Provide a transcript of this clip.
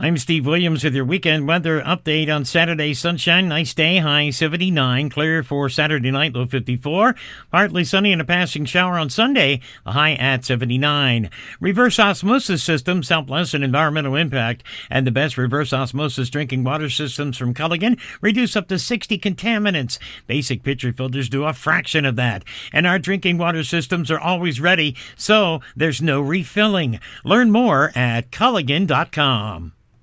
I'm Steve Williams with your weekend weather update on Saturday. Sunshine, nice day, high 79. Clear for Saturday night, low 54. Partly sunny and a passing shower on Sunday, a high at 79. Reverse osmosis systems help lessen environmental impact, and the best reverse osmosis drinking water systems from Culligan reduce up to 60 contaminants. Basic pitcher filters do a fraction of that, and our drinking water systems are always ready, so there's no refilling. Learn more at Culligan.com.